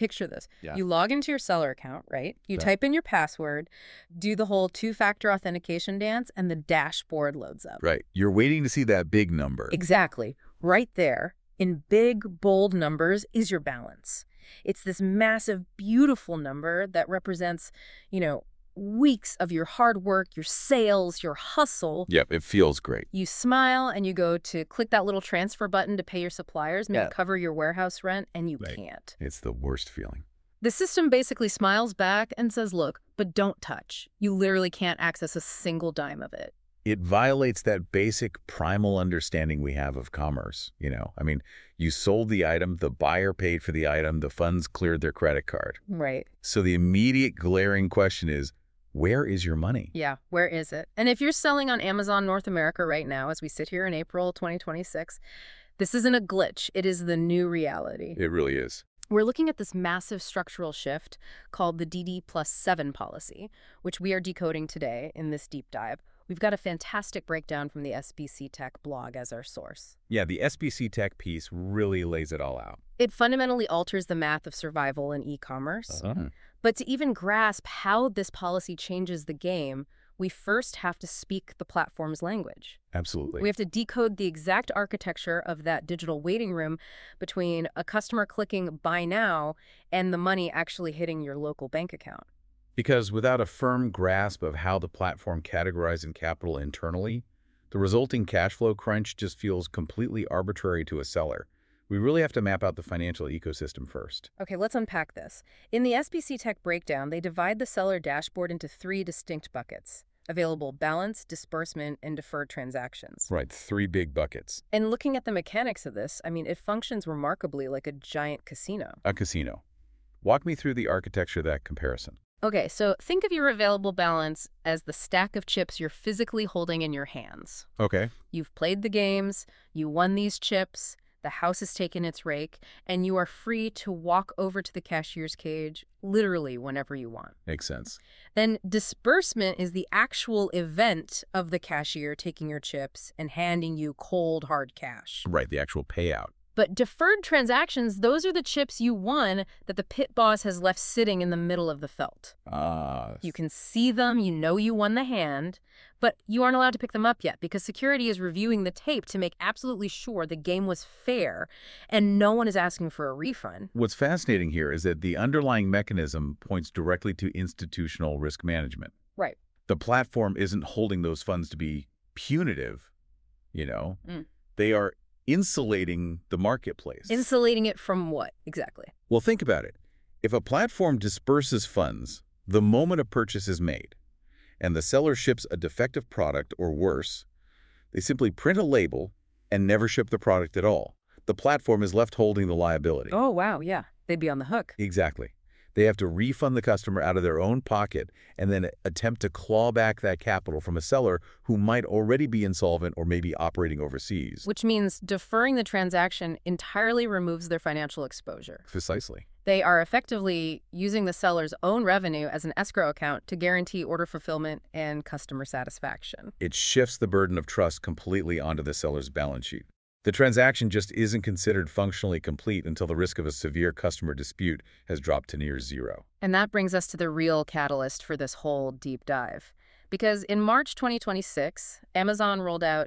picture this. Yeah. You log into your seller account, right? You Okay. type in your password, do the whole two-factor authentication dance, and the dashboard loads up. Right. You're waiting to see that big number. Exactly. Right there, in big, bold numbers, is your balance. It's this massive, beautiful number that represents, weeks of your hard work, your sales, your hustle. Yep, it feels great. You smile and you go to click that little transfer button to pay your suppliers, maybe Yeah. cover your warehouse rent, and you Right. can't. It's the worst feeling. The system basically smiles back and says, look, but don't touch. You literally can't access a single dime of it. It violates that basic primal understanding we have of commerce, I mean, you sold the item, the buyer paid for the item, the funds cleared their credit card. Right. So the immediate glaring question is, where is your money? Yeah, where is it? And if you're selling on Amazon North America right now, as we sit here in April 2026, this isn't a glitch. It is the new reality. It really is. We're looking at this massive structural shift called the DD+7 policy, which we are decoding today in this deep dive. We've got a fantastic breakdown from the SBC Tech blog as our source. Yeah, the SBC Tech piece really lays it all out. It fundamentally alters the math of survival in e-commerce. But to even grasp how this policy changes the game, we first have to speak the platform's language. Absolutely. We have to decode the exact architecture of that digital waiting room between a customer clicking buy now and the money actually hitting your local bank account. Because without a firm grasp of how the platform categorizes capital internally, the resulting cash flow crunch just feels completely arbitrary to a seller. We really have to map out the financial ecosystem first. Okay, let's unpack this. In the SBC Tech breakdown, they divide the seller dashboard into 3 distinct buckets: available balance, disbursement, and deferred transactions. Right, 3 big buckets. And looking at the mechanics of this, it functions remarkably like a giant casino. A casino. Walk me through the architecture of that comparison. Okay, so think of your available balance as the stack of chips you're physically holding in your hands. Okay. You've played the games, you won these chips, the house has taken its rake, and you are free to walk over to the cashier's cage literally whenever you want. Makes sense. Then disbursement is the actual event of the cashier taking your chips and handing you cold, hard cash. Right, the actual payout. But deferred transactions, those are the chips you won that the pit boss has left sitting in the middle of the felt. You can see them, you know you won the hand, but you aren't allowed to pick them up yet because security is reviewing the tape to make absolutely sure the game was fair and no one is asking for a refund. What's fascinating here is that the underlying mechanism points directly to institutional risk management. Right. The platform isn't holding those funds to be punitive, They are insulating the marketplace. Insulating it from what, exactly? Well, think about it. If a platform disperses funds the moment a purchase is made, and the seller ships a defective product or worse, they simply print a label and never ship the product at all. The platform is left holding the liability. Oh, wow, yeah. They'd be on the hook. Exactly. They have to refund the customer out of their own pocket and then attempt to claw back that capital from a seller who might already be insolvent or maybe operating overseas. Which means deferring the transaction entirely removes their financial exposure. Precisely. They are effectively using the seller's own revenue as an escrow account to guarantee order fulfillment and customer satisfaction. It shifts the burden of trust completely onto the seller's balance sheet. The transaction just isn't considered functionally complete until the risk of a severe customer dispute has dropped to near zero. And that brings us to the real catalyst for this whole deep dive. Because in March 2026, Amazon rolled out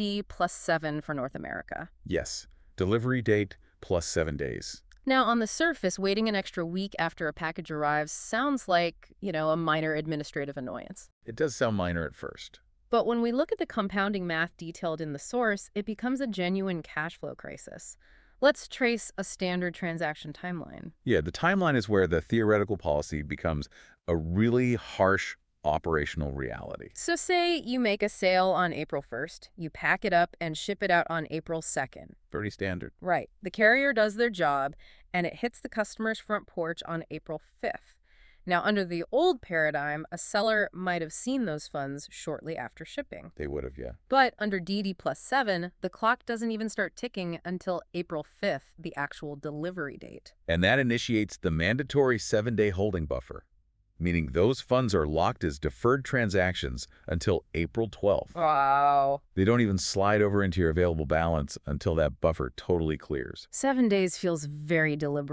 DD+7 for North America. Yes, delivery date plus 7 days. Now, on the surface, waiting an extra week after a package arrives sounds like, a minor administrative annoyance. It does sound minor at first. But when we look at the compounding math detailed in the source, it becomes a genuine cash flow crisis. Let's trace a standard transaction timeline. Yeah, the timeline is where the theoretical policy becomes a really harsh operational reality. So say you make a sale on April 1st, you pack it up and ship it out on April 2nd. Pretty standard. Right. The carrier does their job, and it hits the customer's front porch on April 5th. Now, under the old paradigm, a seller might have seen those funds shortly after shipping. They would have, yeah. But under DD+7, the clock doesn't even start ticking until April 5th, the actual delivery date. And that initiates the mandatory 7-day holding buffer, meaning those funds are locked as deferred transactions until April 12th. Wow. They don't even slide over into your available balance until that buffer totally clears. 7 days feels very deliberate.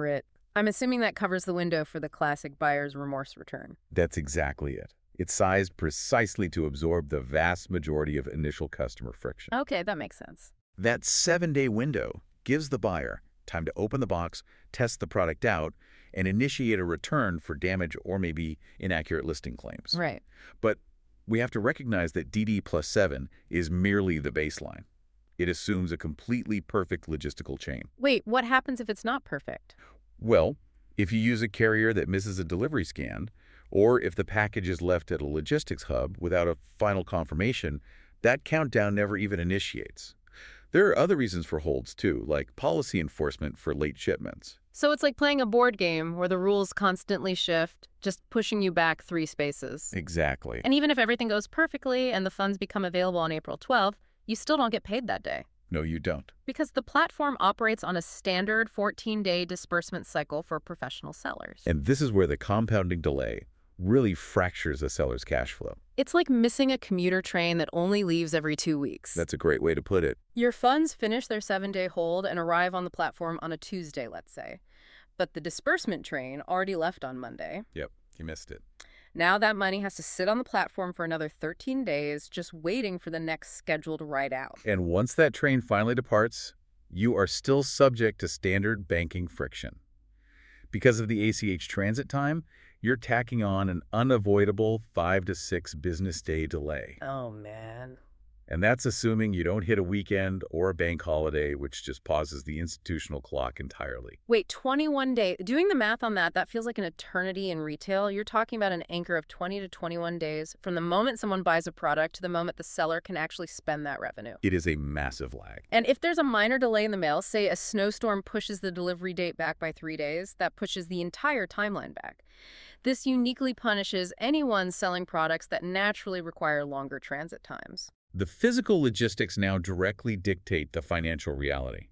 I'm assuming that covers the window for the classic buyer's remorse return. That's exactly it. It's sized precisely to absorb the vast majority of initial customer friction. Okay, that makes sense. That 7-day window gives the buyer time to open the box, test the product out, and initiate a return for damage or maybe inaccurate listing claims. Right. But we have to recognize that DD plus 7 is merely the baseline. It assumes a completely perfect logistical chain. Wait, what happens if it's not perfect? Well, if you use a carrier that misses a delivery scan, or if the package is left at a logistics hub without a final confirmation, that countdown never even initiates. There are other reasons for holds, too, like policy enforcement for late shipments. So it's like playing a board game where the rules constantly shift, just pushing you back 3 spaces. Exactly. And even if everything goes perfectly and the funds become available on April 12th, you still don't get paid that day. No, you don't. Because the platform operates on a standard 14-day disbursement cycle for professional sellers. And this is where the compounding delay really fractures a seller's cash flow. It's like missing a commuter train that only leaves every 2 weeks. That's a great way to put it. Your funds finish their 7-day hold and arrive on the platform on a Tuesday, let's say. But the disbursement train already left on Monday. Yep, you missed it. Now that money has to sit on the platform for another 13 days, just waiting for the next scheduled ride out. And once that train finally departs, you are still subject to standard banking friction. Because of the ACH transit time, you're tacking on an unavoidable 5 to 6 business day delay. Oh, man. And that's assuming you don't hit a weekend or a bank holiday, which just pauses the institutional clock entirely. Wait, 21 days. Doing the math on that feels like an eternity in retail. You're talking about an anchor of 20 to 21 days from the moment someone buys a product to the moment the seller can actually spend that revenue. It is a massive lag. And if there's a minor delay in the mail, say a snowstorm pushes the delivery date back by 3 days, that pushes the entire timeline back. This uniquely punishes anyone selling products that naturally require longer transit times. The physical logistics now directly dictate the financial reality.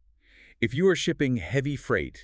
If you are shipping heavy freight,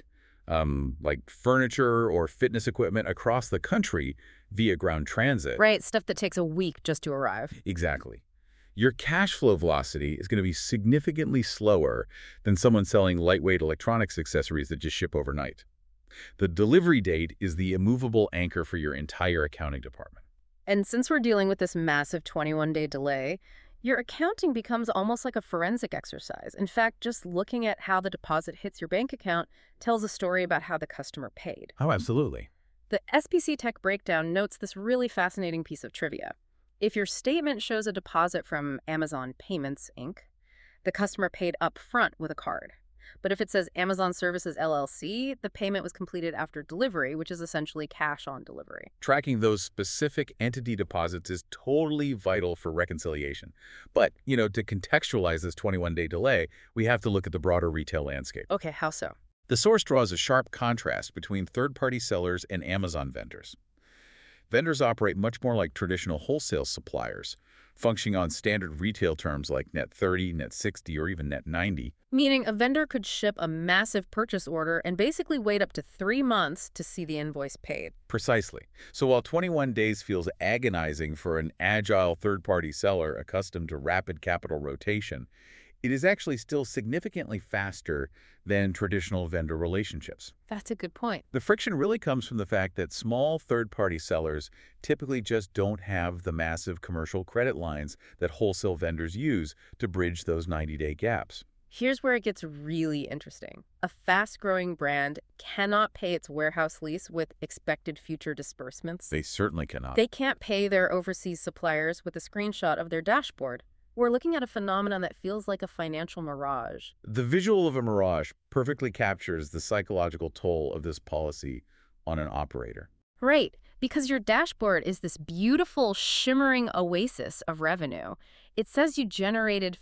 like furniture or fitness equipment across the country via ground transit. Right, stuff that takes a week just to arrive. Exactly. Your cash flow velocity is going to be significantly slower than someone selling lightweight electronics accessories that just ship overnight. The delivery date is the immovable anchor for your entire accounting department. And since we're dealing with this massive 21-day delay, your accounting becomes almost like a forensic exercise. In fact, just looking at how the deposit hits your bank account tells a story about how the customer paid. Oh, absolutely. The SPC Tech Breakdown notes this really fascinating piece of trivia. If your statement shows a deposit from Amazon Payments, Inc., the customer paid up front with a card. But if it says Amazon Services LLC, the payment was completed after delivery, which is essentially cash on delivery. Tracking those specific entity deposits is totally vital for reconciliation. But, to contextualize this 21-day delay, we have to look at the broader retail landscape. Okay, how so? The source draws a sharp contrast between third-party sellers and Amazon vendors. Vendors operate much more like traditional wholesale suppliers, functioning on standard retail terms like net 30, net 60, or even net 90. Meaning a vendor could ship a massive purchase order and basically wait up to 3 months to see the invoice paid. Precisely. So while 21 days feels agonizing for an agile third-party seller accustomed to rapid capital rotation, it is actually still significantly faster than traditional vendor relationships. That's a good point. The friction really comes from the fact that small third-party sellers typically just don't have the massive commercial credit lines that wholesale vendors use to bridge those 90-day gaps. Here's where it gets really interesting. A fast-growing brand cannot pay its warehouse lease with expected future disbursements. They certainly cannot. They can't pay their overseas suppliers with a screenshot of their dashboard. We're looking at a phenomenon that feels like a financial mirage. The visual of a mirage perfectly captures the psychological toll of this policy on an operator. Right, because your dashboard is this beautiful, shimmering oasis of revenue. It says you generated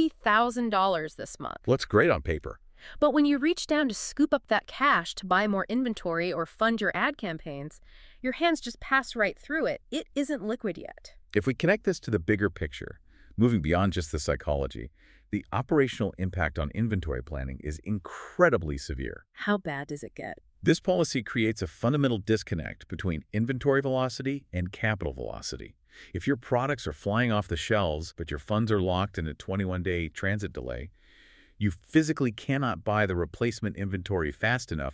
$50,000 this month. Well, that's great on paper. But when you reach down to scoop up that cash to buy more inventory or fund your ad campaigns, your hands just pass right through it. It isn't liquid yet. If we connect this to the bigger picture, moving beyond just the psychology, the operational impact on inventory planning is incredibly severe. How bad does it get? This policy creates a fundamental disconnect between inventory velocity and capital velocity. If your products are flying off the shelves, but your funds are locked in a 21-day transit delay, you physically cannot buy the replacement inventory fast enough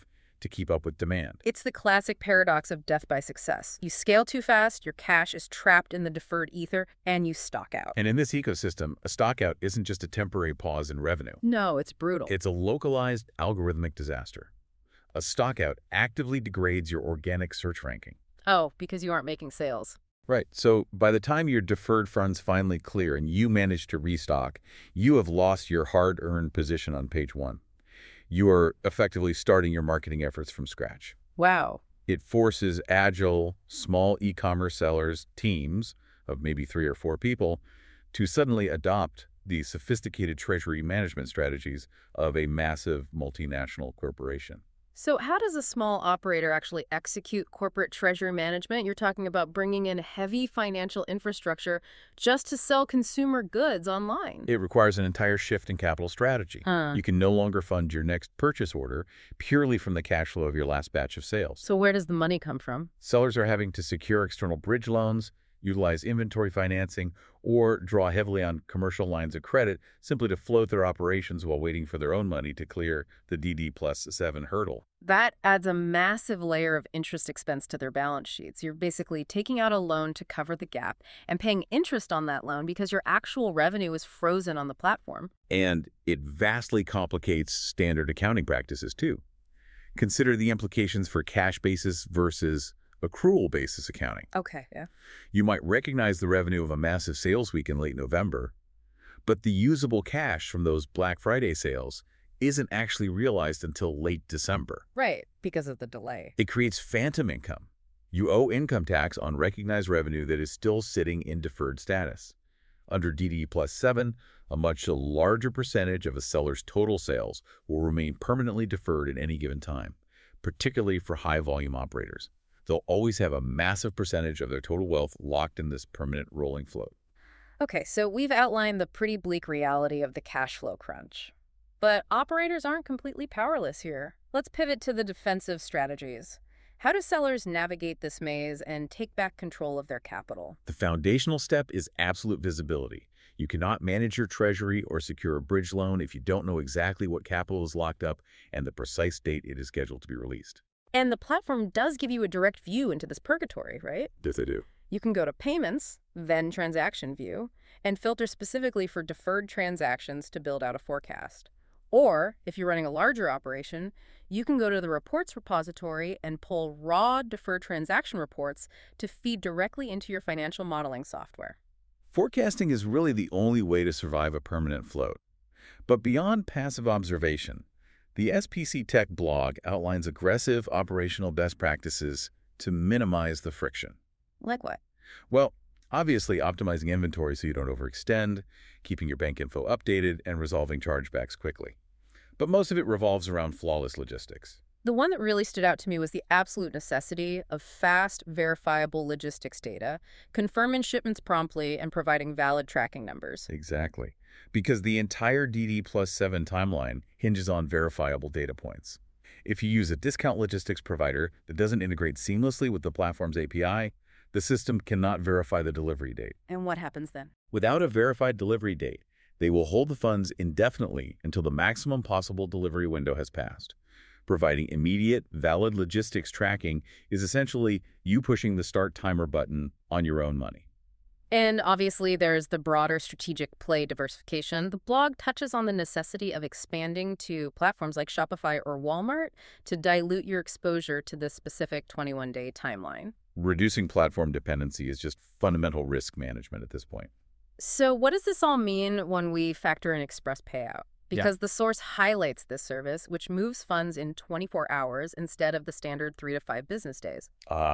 to keep up with demand. It's the classic paradox of death by success. You scale too fast, your cash is trapped in the deferred ether, and you stock out. And in this ecosystem, a stockout isn't just a temporary pause in revenue. No, it's brutal. It's a localized algorithmic disaster. A stockout actively degrades your organic search ranking. Oh, because you aren't making sales. Right. So by the time your deferred funds finally clear and you manage to restock, you have lost your hard-earned position on page 1. You are effectively starting your marketing efforts from scratch. Wow. It forces agile, small e-commerce sellers, teams of maybe 3 or 4 people, to suddenly adopt the sophisticated treasury management strategies of a massive multinational corporation. So how does a small operator actually execute corporate treasury management? You're talking about bringing in heavy financial infrastructure just to sell consumer goods online. It requires an entire shift in capital strategy. You can no longer fund your next purchase order purely from the cash flow of your last batch of sales. So where does the money come from? Sellers are having to secure external bridge loans, utilize inventory financing, or draw heavily on commercial lines of credit simply to float their operations while waiting for their own money to clear the DD+7 hurdle. That adds a massive layer of interest expense to their balance sheets. You're basically taking out a loan to cover the gap and paying interest on that loan because your actual revenue is frozen on the platform. And it vastly complicates standard accounting practices, too. Consider the implications for cash basis versus accrual basis accounting. Okay, yeah. You might recognize the revenue of a massive sales week in late November, but the usable cash from those Black Friday sales isn't actually realized until late December. Right, because of the delay. It creates phantom income. You owe income tax on recognized revenue that is still sitting in deferred status. Under DD+7, a much larger percentage of a seller's total sales will remain permanently deferred at any given time, particularly for high-volume operators. They'll always have a massive percentage of their total wealth locked in this permanent rolling float. Okay, so we've outlined the pretty bleak reality of the cash flow crunch. But operators aren't completely powerless here. Let's pivot to the defensive strategies. How do sellers navigate this maze and take back control of their capital? The foundational step is absolute visibility. You cannot manage your treasury or secure a bridge loan if you don't know exactly what capital is locked up and the precise date it is scheduled to be released. And the platform does give you a direct view into this purgatory, right? Yes, they do. You can go to Payments, then Transaction View, and filter specifically for deferred transactions to build out a forecast. Or, if you're running a larger operation, you can go to the Reports repository and pull raw deferred transaction reports to feed directly into your financial modeling software. Forecasting is really the only way to survive a permanent float. But beyond passive observation, the SPC Tech blog outlines aggressive operational best practices to minimize the friction. Like what? Well, obviously optimizing inventory so you don't overextend, keeping your bank info updated, and resolving chargebacks quickly. But most of it revolves around flawless logistics. The one that really stood out to me was the absolute necessity of fast, verifiable logistics data, confirming shipments promptly, and providing valid tracking numbers. Exactly. Because the entire DD+7 timeline hinges on verifiable data points. If you use a discount logistics provider that doesn't integrate seamlessly with the platform's API, the system cannot verify the delivery date. And what happens then? Without a verified delivery date, they will hold the funds indefinitely until the maximum possible delivery window has passed. Providing immediate, valid logistics tracking is essentially you pushing the start timer button on your own money. And obviously, there's the broader strategic play diversification. The blog touches on the necessity of expanding to platforms like Shopify or Walmart to dilute your exposure to this specific 21-day timeline. Reducing platform dependency is just fundamental risk management at this point. So what does this all mean when we factor in Express Payout? Because the source highlights this service, which moves funds in 24 hours instead of the standard 3 to 5 business days.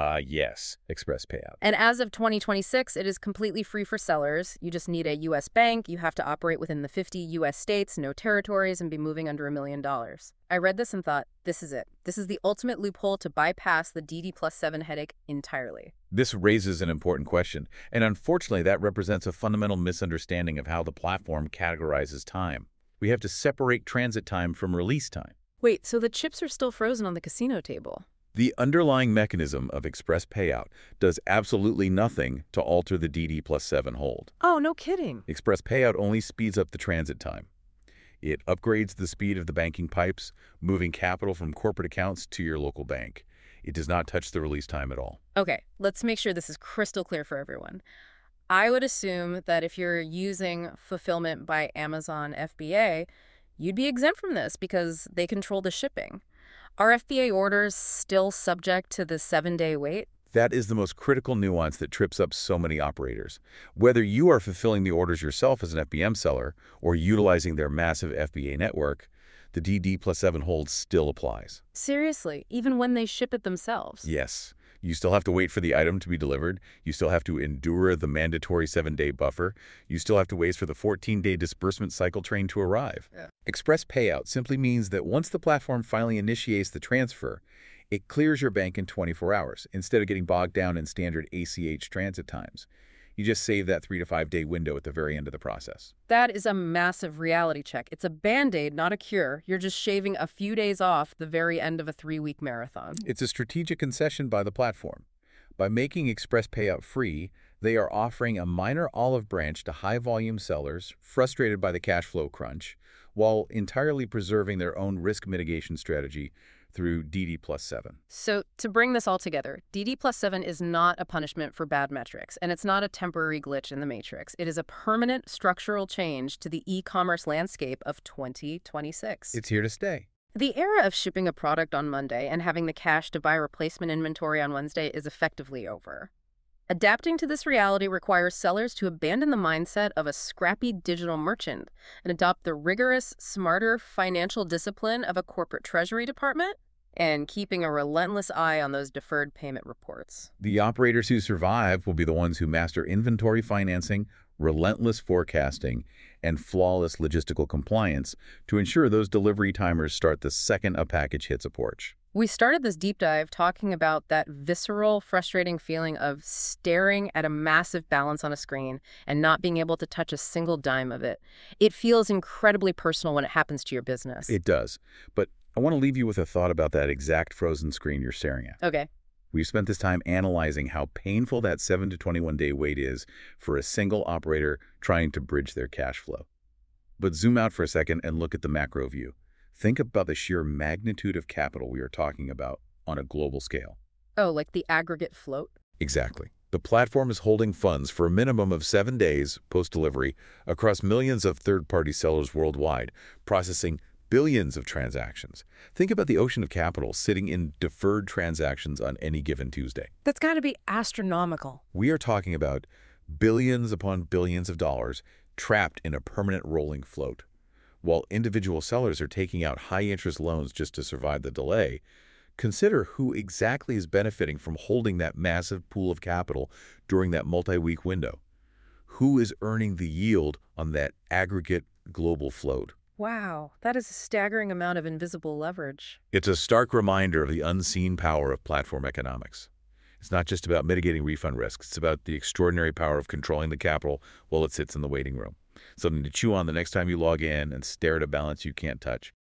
Yes, Express Payout. And as of 2026, it is completely free for sellers. You just need a U.S. bank. You have to operate within the 50 U.S. states, no territories, and be moving under $1 million. I read this and thought, this is it. This is the ultimate loophole to bypass the DD+7 headache entirely. This raises an important question, and unfortunately that represents a fundamental misunderstanding of how the platform categorizes time. We have to separate transit time from release time. Wait, so the chips are still frozen on the casino table? The underlying mechanism of Express Payout does absolutely nothing to alter the DD+7 hold. Oh, no kidding. Express Payout only speeds up the transit time. It upgrades the speed of the banking pipes, moving capital from corporate accounts to your local bank. It does not touch the release time at all. Okay, let's make sure this is crystal clear for everyone. I would assume that if you're using Fulfillment by Amazon FBA, you'd be exempt from this because they control the shipping. Are FBA orders still subject to the 7-day wait? That is the most critical nuance that trips up so many operators. Whether you are fulfilling the orders yourself as an FBM seller or utilizing their massive FBA network, the DD+7 hold still applies. Seriously, even when they ship it themselves? Yes. You still have to wait for the item to be delivered. You still have to endure the mandatory 7-day buffer. You still have to wait for the 14-day disbursement cycle train to arrive. Yeah. Express payout simply means that once the platform finally initiates the transfer, it clears your bank in 24 hours instead of getting bogged down in standard ACH transit times. You just save that 3 to 5 day window at the very end of the process. That is a massive reality check. It's a Band-Aid, not a cure. You're just shaving a few days off the very end of a 3-week marathon. It's a strategic concession by the platform. By making Express Payout free, they are offering a minor olive branch to high-volume sellers frustrated by the cash flow crunch, while entirely preserving their own risk mitigation strategy through DD+7. So to bring this all together, DD+7 is not a punishment for bad metrics, and it's not a temporary glitch in the matrix. It is a permanent structural change to the e-commerce landscape of 2026. It's here to stay. The era of shipping a product on Monday and having the cash to buy replacement inventory on Wednesday is effectively over. Adapting to this reality requires sellers to abandon the mindset of a scrappy digital merchant and adopt the rigorous, smarter financial discipline of a corporate treasury department and keeping a relentless eye on those deferred payment reports. The operators who survive will be the ones who master inventory financing, relentless forecasting, and flawless logistical compliance to ensure those delivery timers start the second a package hits a porch. We started this deep dive talking about that visceral, frustrating feeling of staring at a massive balance on a screen and not being able to touch a single dime of it. It feels incredibly personal when it happens to your business. It does. But I want to leave you with a thought about that exact frozen screen you're staring at. Okay. We've spent this time analyzing how painful that 7 to 21-day wait is for a single operator trying to bridge their cash flow. But zoom out for a second and look at the macro view. Think about the sheer magnitude of capital we are talking about on a global scale. Oh, like the aggregate float? Exactly. The platform is holding funds for a minimum of 7 days post-delivery across millions of third-party sellers worldwide, processing billions of transactions. Think about the ocean of capital sitting in deferred transactions on any given Tuesday. That's got to be astronomical. We are talking about billions upon billions of dollars trapped in a permanent rolling float. While individual sellers are taking out high-interest loans just to survive the delay, consider who exactly is benefiting from holding that massive pool of capital during that multi-week window. Who is earning the yield on that aggregate global float? Wow, that is a staggering amount of invisible leverage. It's a stark reminder of the unseen power of platform economics. It's not just about mitigating refund risks. It's about the extraordinary power of controlling the capital while it sits in the waiting room. Something to chew on the next time you log in and stare at a balance you can't touch.